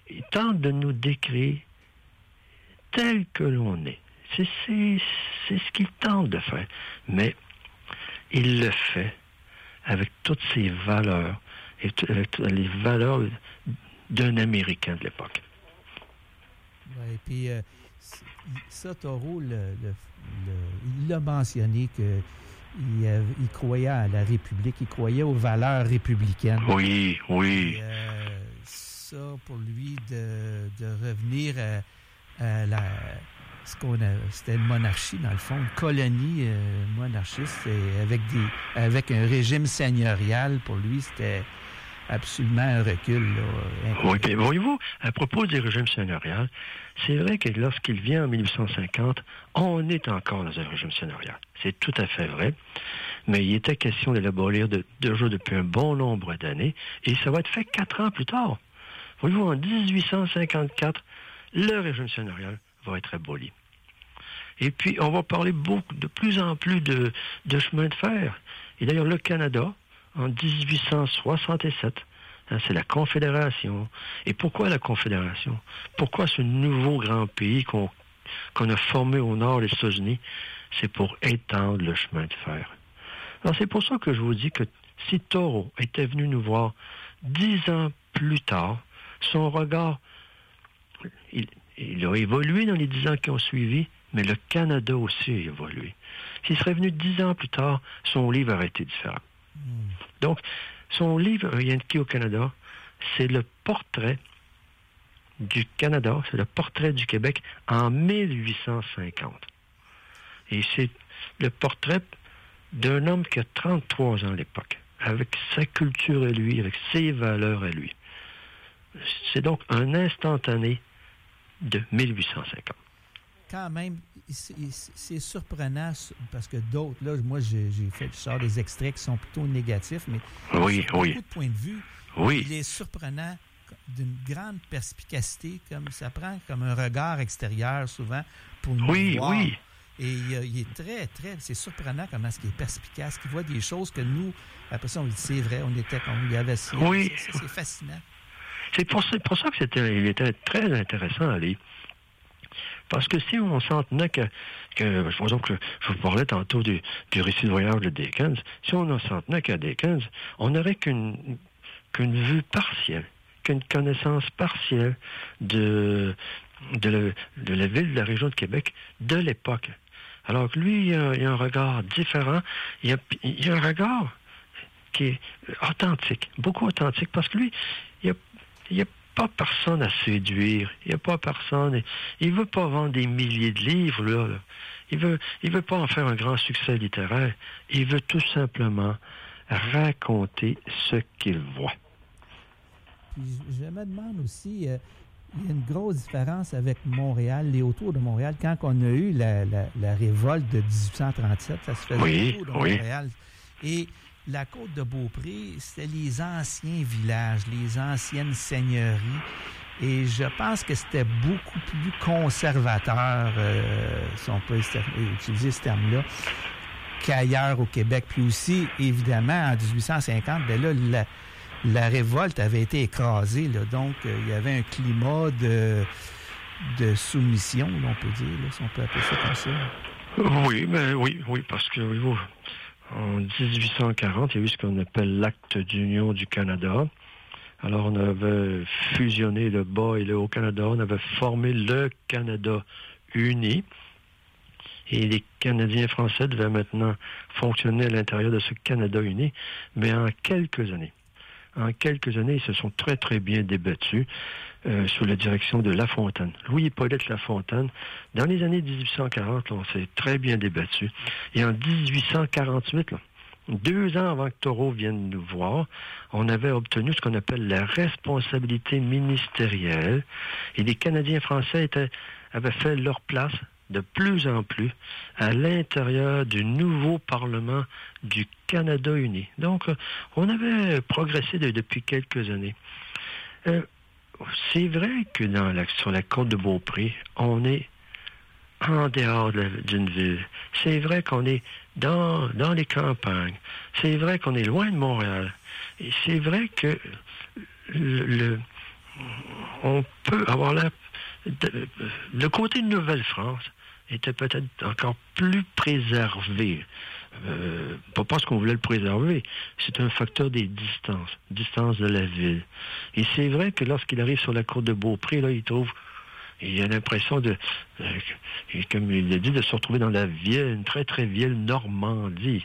il tente de nous décrire tel que l'on est. C'est ce qu'il tente de faire. Mais il le fait avec toutes ses valeurs et avec les valeurs d'un Américain de l'époque. Oui, puis ça, Taureau, il l'a mentionné qu'il croyait à la République, il croyait aux valeurs républicaines. Oui, oui. Et, ça, pour lui, de revenir à c'était une monarchie, dans le fond, une colonie monarchiste, et avec un régime seigneurial, pour lui, c'était absolument un recul. Oui, puis voyez-vous, à propos du régime seigneurial, c'est vrai que lorsqu'il vient en 1850, on est encore dans un régime seigneurial. C'est tout à fait vrai, mais il était question d'élaborer déjà depuis un bon nombre d'années, et ça va être fait 4 ans plus tard. Voyez-vous, en 1854, le régime seigneurial va être aboli. Et puis, on va parler de plus en plus de chemin de fer. Et d'ailleurs, le Canada, en 1867, c'est la Confédération. Et pourquoi la Confédération? Pourquoi ce nouveau grand pays qu'on a formé au nord des États-Unis? C'est pour étendre le chemin de fer. Alors, c'est pour ça que je vous dis que si Taureau était venu nous voir 10 ans plus tard, son regard, il a évolué dans les 10 ans qui ont suivi, mais le Canada aussi a évolué. S'il serait venu 10 ans plus tard, son livre aurait été différent. Donc, son livre indiqué au Canada, c'est le portrait du Canada, c'est le portrait du Québec en 1850. Et c'est le portrait d'un homme qui a 33 ans à l'époque, avec sa culture à lui, avec ses valeurs à lui. C'est donc un instantané de 1850. Quand même, c'est surprenant parce que d'autres, là, moi, je sors des extraits qui sont plutôt négatifs, mais oui. beaucoup de points de vue, oui. Il est surprenant d'une grande perspicacité, comme ça prend comme un regard extérieur souvent pour nous voir. Oui. Et il est très, c'est surprenant comment est-ce qu'il est perspicace, qu'il voit des choses que nous, après ça, on dit c'est vrai, on était comme il y avait ça. Oui. Ça, c'est fascinant. C'est pour ça qu'il était très intéressant à lire. Parce que si on s'en tenait par exemple, je vous parlais tantôt du récit de voyage de Dickens, si on s'en tenait qu'à Dickens, on n'aurait qu'une vue partielle, qu'une connaissance partielle de la ville, de la région de Québec, de l'époque. Alors que lui, il a un regard différent, il a un regard qui est authentique, beaucoup authentique, parce que lui, il y a pas personne à séduire. Il n'y a pas personne. Il veut pas vendre des milliers de livres, là. Il veut pas en faire un grand succès littéraire. Il veut tout simplement raconter ce qu'il voit. Puis je me demande aussi, il y a une grosse différence avec Montréal, les autours de Montréal. Quand on a eu la révolte de 1837, ça se faisait autour de Montréal. Et la côte de Beaupré, c'était les anciens villages, les anciennes seigneuries. Et je pense que c'était beaucoup plus conservateur, si on peut utiliser ce terme-là, qu'ailleurs au Québec. Puis aussi, évidemment, en 1850, ben là, la révolte avait été écrasée. Là, donc, il y avait un climat de soumission, là, on peut dire, là, si on peut appeler ça comme ça. Oui, parce que en 1840, il y a eu ce qu'on appelle l'acte d'union du Canada. Alors, on avait fusionné le Bas et le Haut-Canada. On avait formé le Canada uni. Et les Canadiens français devaient maintenant fonctionner à l'intérieur de ce Canada uni. Mais en quelques années, ils se sont très, très bien débattus sous la direction de Lafontaine. Louis-Hippolyte Lafontaine, dans les années 1840, là, on s'est très bien débattu. Et en 1848, 2 ans avant que Taureau vienne nous voir, on avait obtenu ce qu'on appelle la responsabilité ministérielle. Et les Canadiens français avaient fait leur place de plus en plus à l'intérieur du nouveau Parlement du Canada uni. Donc, on avait progressé depuis quelques années. C'est vrai que sur la côte de Beaupré, on est en dehors d'une ville. C'est vrai qu'on est dans les campagnes. C'est vrai qu'on est loin de Montréal. Et c'est vrai que on peut avoir le côté de Nouvelle-France était peut-être encore plus préservé. Pas parce qu'on voulait le préserver, c'est un facteur des distance de la ville. Et c'est vrai que lorsqu'il arrive sur la cour de Beaupré, là, il a l'impression comme il l'a dit, de se retrouver dans la ville, une très très vieille Normandie.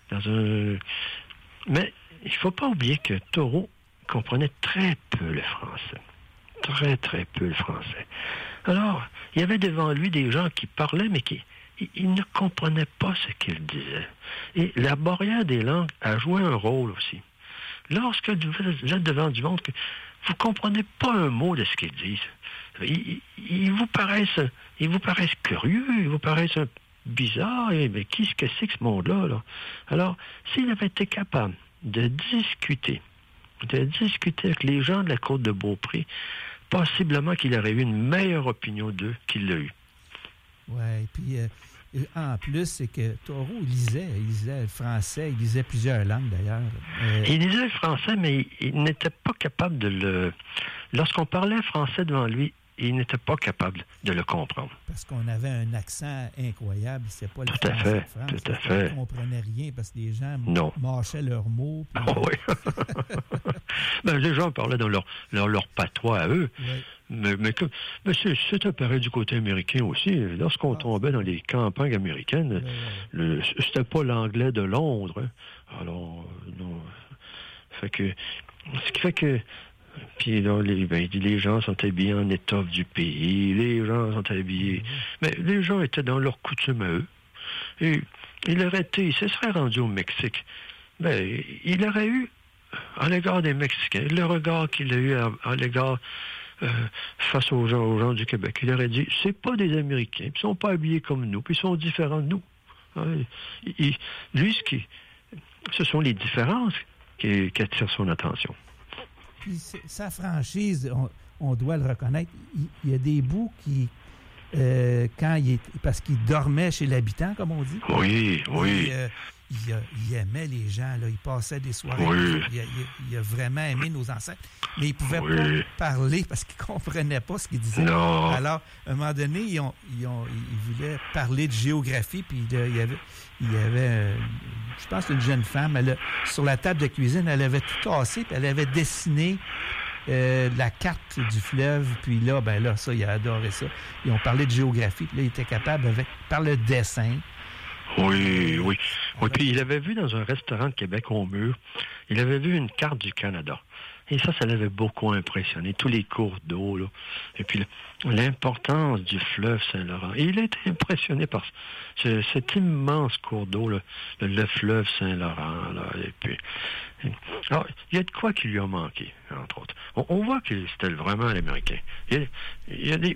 Mais il ne faut pas oublier que Thoreau comprenait très peu le français. Très très peu le français. Alors, il y avait devant lui des gens qui parlaient, mais il ne comprenait pas ce qu'ils disaient. Et la barrière des langues a joué un rôle aussi. Lorsque vous êtes devant du monde, vous ne comprenez pas un mot de ce qu'ils disent. Ils vous paraissent curieux, ils vous paraissent bizarres. Mais qu'est-ce que c'est que ce monde-là, là? Alors, s'il avait été capable de discuter avec les gens de la côte de Beaupré, possiblement qu'il aurait eu une meilleure opinion d'eux qu'il l'a eu. Oui, puis en plus, c'est que Thoreau il lisait le français, il lisait plusieurs langues d'ailleurs. Il lisait le français, mais il n'était pas capable de le... Lorsqu'on parlait français devant lui, il n'était pas capable de le comprendre. Parce qu'on avait un accent incroyable, c'est pas le tout à fait, France. Tout à fait. On ne comprenait rien parce que les gens mâchaient leurs mots. Puis... Oh, oui. Ben, les gens parlaient dans leur patois à eux. Oui. Mais c'est apparu du côté américain aussi. Lorsqu'on tombait dans les campagnes américaines, c'était pas l'anglais de Londres. Hein. Alors, non. Ce qui fait que puis là, les gens sont habillés en étoffe du pays, les gens sont habillés... Mais les gens étaient dans leur coutume à eux. Et il se serait rendu au Mexique. Il aurait eu, à l'égard des Mexicains, le regard qu'il a eu à l'égard face aux gens du Québec. Il aurait dit, c'est pas des Américains, puis ils sont pas habillés comme nous, puis ils sont différents de nous. Lui, ce sont les différences qui attirent son attention. Puis sa franchise, on doit le reconnaître, il y a des bouts qui, parce qu'il dormait chez l'habitant, comme on dit. Oui. Il aimait les gens, là. Il passait des soirées. Oui. Il a vraiment aimé nos ancêtres. Mais il ne pouvait pas parler parce qu'il ne comprenait pas ce qu'il disait. Non. Alors, à un moment donné, il voulait parler de géographie, puis il y avait je pense une jeune femme, sur la table de cuisine, elle avait tout cassé, puis elle avait dessiné la carte du fleuve, puis là, ça, il a adoré ça. Ils ont parlé de géographie, puis là, il était capable, par le dessin. Oui. Puis il avait vu dans un restaurant de Québec au mur, il avait vu une carte du Canada. Et ça l'avait beaucoup impressionné, tous les cours d'eau, là. Et puis l'importance du fleuve Saint-Laurent. Et il a été impressionné par cet immense cours d'eau, là, le fleuve Saint-Laurent, là. Et puis, alors, il y a de quoi qui lui a manqué, entre autres. On voit que c'était vraiment l'Américain. Il y a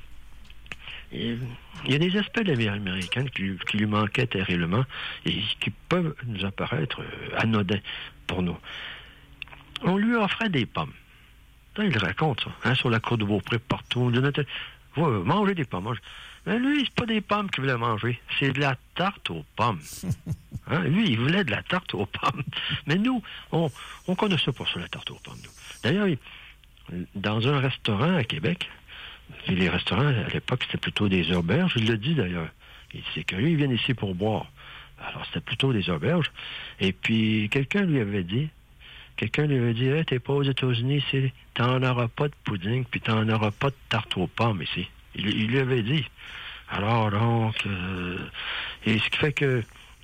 des aspects de la vie américaine qui lui manquaient terriblement et qui peuvent nous apparaître anodins pour nous. On lui offrait des pommes. Là, il raconte ça, sur la cour de Beaupré, partout. Manger des pommes. Mais lui, c'est pas des pommes qu'il voulait manger, c'est de la tarte aux pommes. Lui, il voulait de la tarte aux pommes. Mais nous, on connaissait pas ça, la tarte aux pommes. Nous. D'ailleurs, dans un restaurant à Québec, puis les restaurants, à l'époque, c'était plutôt des auberges. Il le dit, d'ailleurs. C'est curieux, ils viennent ici pour boire. Alors, c'était plutôt des auberges. Et puis, quelqu'un lui avait dit, hey, t'es pas aux États-Unis ici, t'en auras pas de pudding, puis t'en auras pas de tarte aux pommes ici. Il lui avait dit. Alors, donc, et ce qui fait que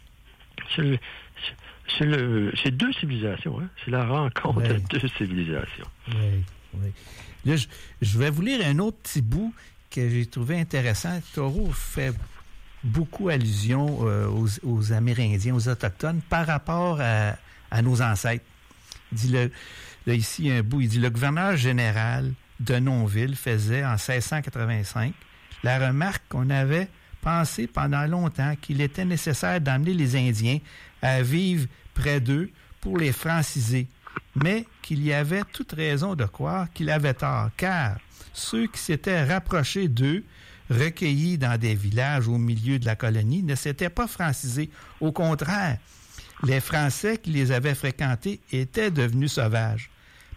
c'est deux civilisations, hein? C'est la rencontre de deux civilisations. Oui. Là, je vais vous lire un autre petit bout que j'ai trouvé intéressant. Thoreau fait beaucoup allusion aux Amérindiens, aux Autochtones, par rapport à nos ancêtres. Il dit là, ici, un bout, il dit « Le gouverneur général de Nonville faisait, en 1685, la remarque qu'on avait pensé pendant longtemps qu'il était nécessaire d'emmener les Indiens à vivre près d'eux pour les franciser, mais qu'il y avait toute raison de croire qu'il avait tort, car ceux qui s'étaient rapprochés d'eux, recueillis dans des villages au milieu de la colonie, ne s'étaient pas francisés. Au contraire, les Français qui les avaient fréquentés étaient devenus sauvages.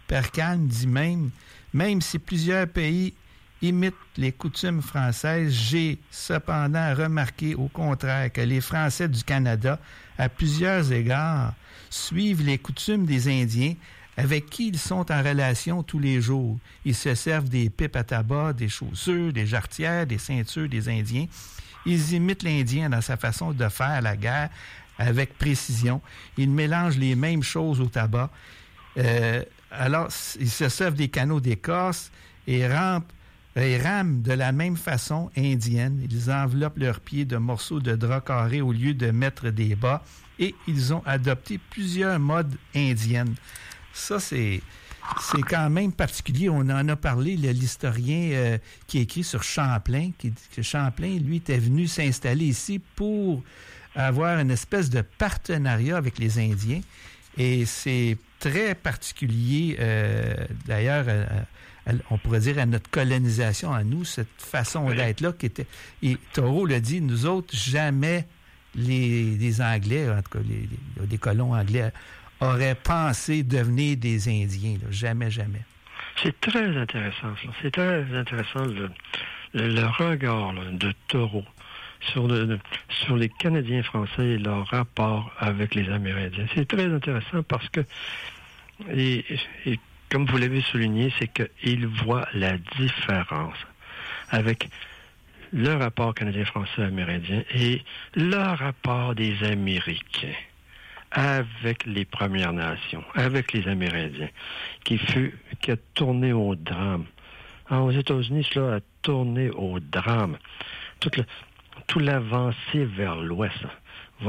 Percalme dit même si plusieurs pays imitent les coutumes françaises, j'ai cependant remarqué au contraire que les Français du Canada, à plusieurs égards, suivent les coutumes des Indiens avec qui ils sont en relation tous les jours. Ils se servent des pipes à tabac, des chaussures, des jarretières, des ceintures des Indiens. Ils imitent l'Indien dans sa façon de faire la guerre avec précision. Ils mélangent les mêmes choses au tabac. Alors, ils se servent des canaux d'écorce et rament de la même façon indienne. Ils enveloppent leurs pieds de morceaux de drap carré au lieu de mettre des bas et ils ont adopté plusieurs modes indiennes. Ça, c'est quand même particulier. On en a parlé, l'historien qui écrit sur Champlain, qui dit que Champlain, lui, était venu s'installer ici pour avoir une espèce de partenariat avec les Indiens. Et c'est très particulier, d'ailleurs, on pourrait dire à notre colonisation, à nous, cette façon d'être-là qui était... Et Thoreau l'a dit, nous autres, jamais les Anglais, en tout cas des colons anglais, auraient pensé devenir des Indiens. Là. Jamais, jamais. C'est très intéressant, ça. C'est très intéressant le regard là, de Thoreau sur les Canadiens français et leur rapport avec les Amérindiens. C'est très intéressant parce que, et comme vous l'avez souligné, c'est qu'ils voient la différence avec le rapport canadien-français-amérindien et le rapport des Américains avec les Premières Nations, avec les Amérindiens, qui a tourné au drame. Aux États-Unis, cela a tourné au drame. Tout l'avancée vers l'Ouest va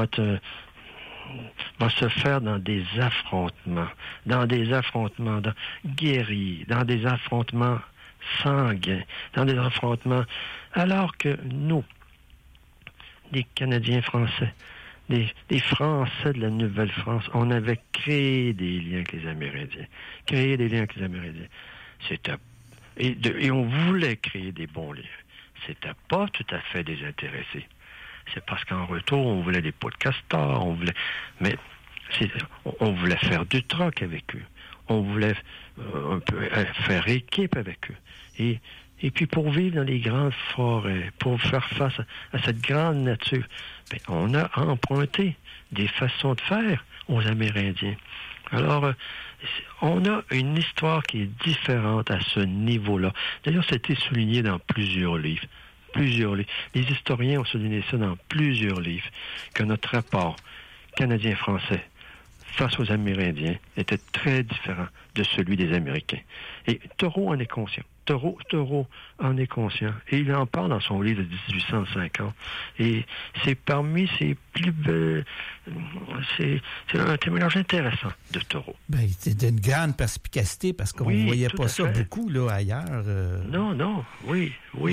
se faire dans des affrontements guerriers, dans des affrontements sanguins, dans des affrontements... Alors que nous, les Canadiens français, les Français de la Nouvelle-France, on avait créé des liens avec les Amérindiens. Et on voulait créer des bons liens. C'était pas tout à fait désintéressé. C'est parce qu'en retour, on voulait des pots de castor, on voulait faire du troc avec eux. On voulait un peu faire équipe avec eux. Et puis pour vivre dans les grandes forêts, pour faire face à cette grande nature, on a emprunté des façons de faire aux Amérindiens. Alors, on a une histoire qui est différente à ce niveau-là. D'ailleurs, ça a été souligné dans plusieurs livres. Les historiens ont souligné ça dans plusieurs livres, que notre rapport canadien-français face aux Amérindiens était très différent de celui des Américains. Et Thoreau en est conscient. Thoreau en est conscient. Et il en parle dans son livre de 1850. Et c'est parmi ses plus belles... C'est un témoignage intéressant de Thoreau. Ben, c'est d'une grande perspicacité parce qu'on ne voyait pas ça beaucoup là, ailleurs. Non, oui.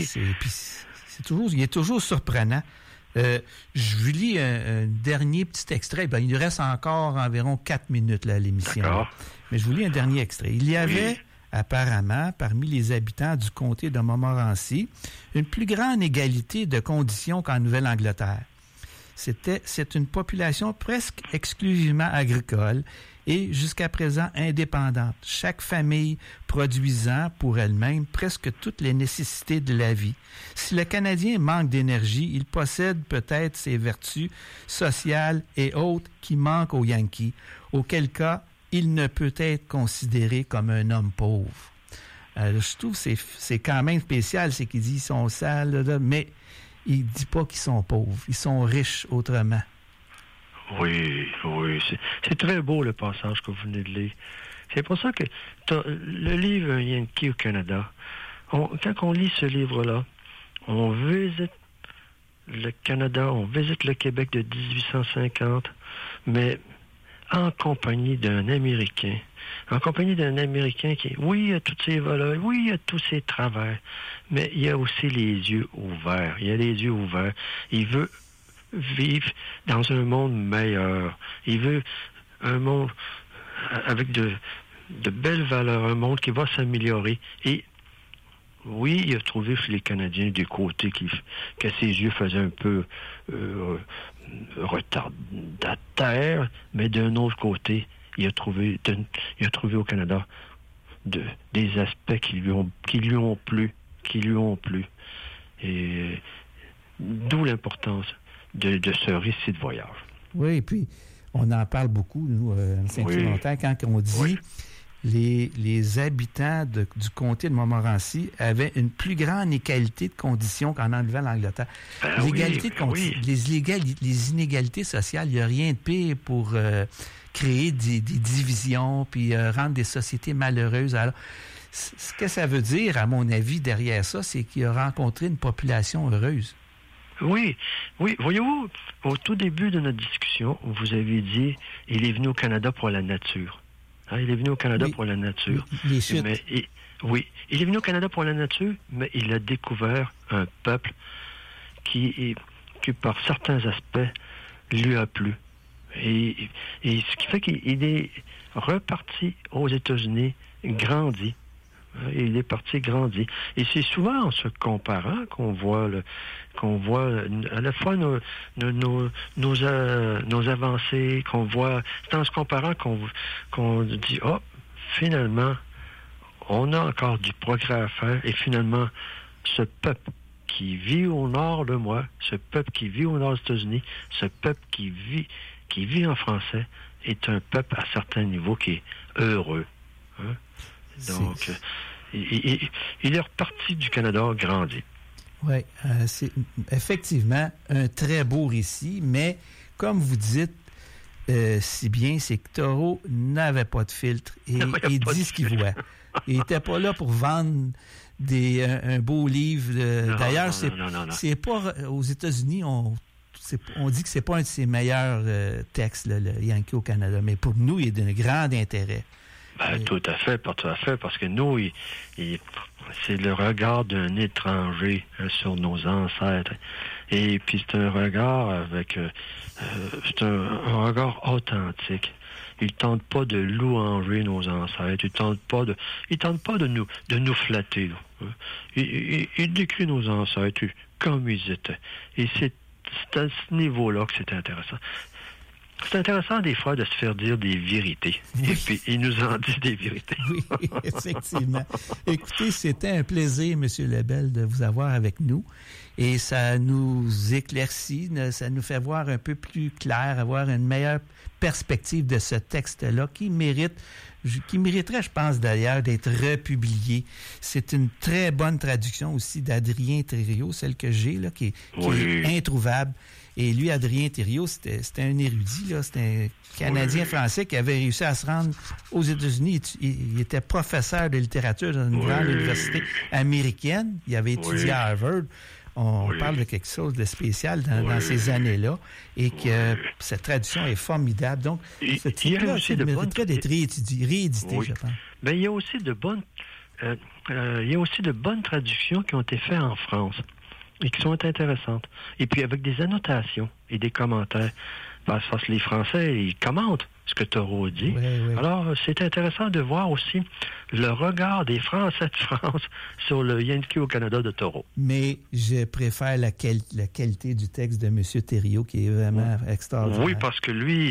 Il est toujours surprenant. Je vous lis un dernier petit extrait. Il nous reste encore environ 4 minutes là, à l'émission. D'accord. Mais je vous lis un dernier extrait. Il y avait... apparemment, parmi les habitants du comté de Montmorency, une plus grande égalité de conditions qu'en Nouvelle-Angleterre. C'est une population presque exclusivement agricole et jusqu'à présent indépendante, chaque famille produisant pour elle-même presque toutes les nécessités de la vie. Si le Canadien manque d'énergie, il possède peut-être ses vertus sociales et autres qui manquent aux Yankees, auquel cas il ne peut être considéré comme un homme pauvre. Je trouve que c'est quand même spécial, c'est qu'il dit qu'ils sont sales, là, mais il ne dit pas qu'ils sont pauvres. Ils sont riches autrement. Oui. C'est très beau le passage que vous venez de lire. C'est pour ça que le livre Un Yankee au Canada, quand on lit ce livre-là, on visite le Canada, on visite le Québec de 1850, mais en compagnie d'un Américain. Qui, oui, il a toutes ses valeurs, oui, il a tous ses travers, mais il a aussi les yeux ouverts. Il veut vivre dans un monde meilleur. Il veut un monde avec de belles valeurs, un monde qui va s'améliorer. Et oui, il a trouvé chez les Canadiens du côté que ses yeux faisaient un peu retardataire, mais d'un autre côté, il a trouvé au Canada des aspects qui lui ont plu. Et d'où l'importance de ce récit de voyage. Oui, et puis on en parle beaucoup, nous, à Saint-Yves-Lontaire, quand on dit les habitants du comté de Montmorency avaient une plus grande égalité de conditions qu'en enlevant l'Angleterre. Les inégalités sociales, il n'y a rien de pire pour créer des divisions puis rendre des sociétés malheureuses. Alors, ce que ça veut dire, à mon avis, derrière ça, c'est qu'il a rencontré une population heureuse. Oui. Voyez-vous, au tout début de notre discussion, vous avez dit il est venu au Canada pour la nature. Il est venu au Canada pour la nature. Les chutes. Il est venu au Canada pour la nature, mais il a découvert un peuple qui par certains aspects, lui a plu. Et ce qui fait qu'il est reparti aux États-Unis, grandi. Il est parti grandi. Et c'est souvent en se comparant qu'on voit à la fois nos avancées, qu'on voit. C'est en se comparant qu'on dit finalement, on a encore du progrès à faire. Et finalement, ce peuple qui vit au nord de moi, ce peuple qui vit au nord des États-Unis, ce peuple qui vit en français, est un peuple à certains niveaux qui est heureux. Hein? Donc, il est reparti du Canada grandi. Oui, c'est effectivement un très beau récit, mais comme vous dites si bien, c'est que Thoreau n'avait pas de filtre et il dit ce qu'il voit. Il n'était pas là pour vendre un beau livre. D'ailleurs, c'est pas aux États-Unis, on dit que c'est pas un de ses meilleurs textes, le Yankee au Canada, mais pour nous, il est d'un grand intérêt. Tout à fait, parce que nous, c'est le regard d'un étranger sur nos ancêtres. Et puis c'est un regard c'est un regard authentique. Il tente pas de louanger nos ancêtres. Il tente pas de nous flatter. Il décrit nos ancêtres comme ils étaient. Et c'est à ce niveau-là que c'est intéressant. C'est intéressant des fois de se faire dire des vérités. Oui. Et puis, il nous en dit des vérités. Oui, effectivement. Écoutez, c'était un plaisir, M. Lebel, de vous avoir avec nous. Et ça nous éclaircit, ça nous fait voir un peu plus clair, avoir une meilleure perspective de ce texte-là qui mériterait, je pense, d'ailleurs, d'être republié. C'est une très bonne traduction aussi d'Adrien Thériault, celle que j'ai, là, qui est introuvable. Et lui, Adrien Thériault, c'était un érudit, là, c'était un Canadien-Français qui avait réussi à se rendre aux États-Unis. Il était professeur de littérature dans une grande université américaine. Il avait étudié à Harvard. On parle de quelque chose de spécial dans ces années-là et que cette traduction est formidable. Donc, ce titre-là mériterait d'être réédité, je pense. Mais il y a aussi de bonnes traductions qui ont été faites en France et qui sont intéressantes. Et puis avec des annotations et des commentaires. Parce que les Français, ils commentent ce que Thoreau dit. Oui. Alors, c'est intéressant de voir aussi le regard des Français de France sur le Yankee au Canada de Thoreau. Mais je préfère la qualité du texte de M. Thériault qui est vraiment extraordinaire. Oui, parce que lui,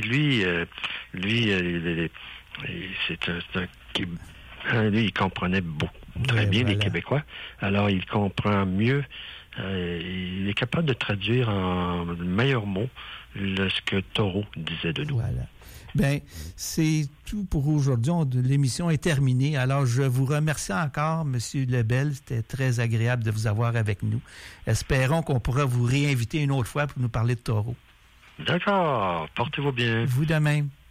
il comprenait très bien les Québécois. Alors, il comprend mieux. Il est capable de traduire en meilleurs mots ce que Thoreau disait de nous. Voilà. Bien, c'est tout pour aujourd'hui. L'émission est terminée. Alors, je vous remercie encore, M. Lebel. C'était très agréable de vous avoir avec nous. Espérons qu'on pourra vous réinviter une autre fois pour nous parler de Thoreau. D'accord. Portez-vous bien. Vous de même.